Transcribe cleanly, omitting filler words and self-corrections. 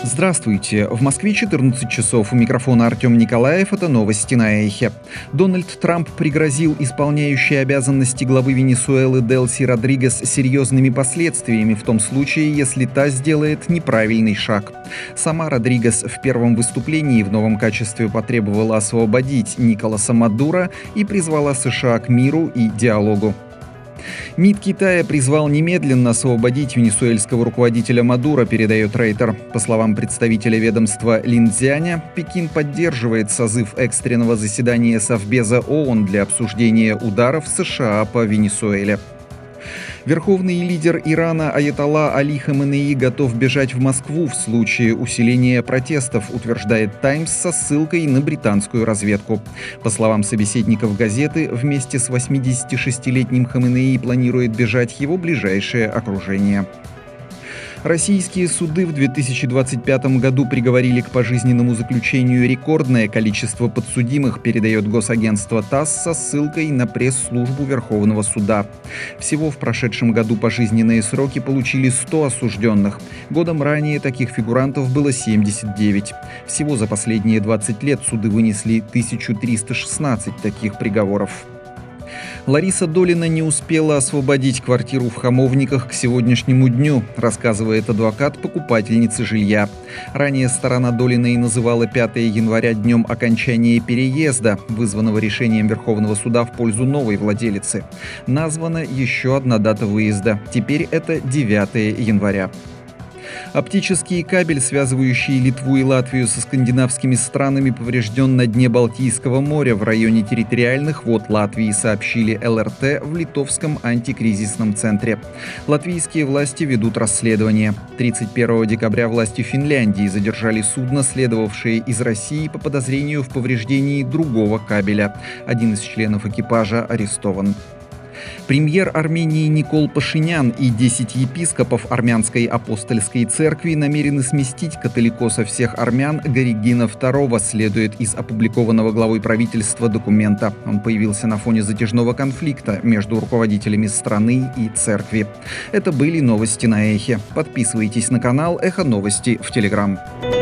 Здравствуйте. В Москве 14 часов. У микрофона Артем Николаев. Это новости на Эхе. Дональд Трамп пригрозил исполняющей обязанности главы Венесуэлы Делси Родригес серьезными последствиями в том случае, если та сделает неправильный шаг. Сама Родригес в первом выступлении в новом качестве потребовала освободить Николаса Мадуро и призвала США к миру и диалогу. МИД Китая призвал немедленно освободить венесуэльского руководителя Мадуро, передает Рейтер. По словам представителя ведомства Лин Цзяня, Пекин поддерживает созыв экстренного заседания Совбеза ООН для обсуждения ударов США по Венесуэле. Верховный лидер Ирана Аятолла Али Хаменеи готов бежать в Москву в случае усиления протестов, утверждает «Таймс» со ссылкой на британскую разведку. По словам собеседников газеты, вместе с 86-летним Хаменеи планирует бежать его ближайшее окружение. Российские суды в 2025 году приговорили к пожизненному заключению рекордное количество подсудимых, передает госагентство ТАСС со ссылкой на пресс-службу Верховного суда. Всего в прошедшем году пожизненные сроки получили 100 осужденных. Годом ранее таких фигурантов было 79. Всего за последние 20 лет суды вынесли 1316 таких приговоров. Лариса Долина не успела освободить квартиру в Хамовниках к сегодняшнему дню, рассказывает адвокат покупательницы жилья. Ранее сторона Долиной называла 5 января днем окончания переезда, вызванного решением Верховного суда в пользу новой владелицы. Названа еще одна дата выезда. Теперь это 9 января. Оптический кабель, связывающий Литву и Латвию со скандинавскими странами, поврежден на дне Балтийского моря в районе территориальных вод Латвии, сообщили ЛРТ в Литовском антикризисном центре. Латвийские власти ведут расследование. 31 декабря власти Финляндии задержали судно, следовавшее из России по подозрению в повреждении другого кабеля. Один из членов экипажа арестован. Премьер Армении Никол Пашинян и 10 епископов Армянской апостольской церкви намерены сместить католикоса всех армян Горигина II, следует из опубликованного главой правительства документа. Он появился на фоне затяжного конфликта между руководителями страны и церкви. Это были новости на Эхе. Подписывайтесь на канал Эхо Новости в Телеграм.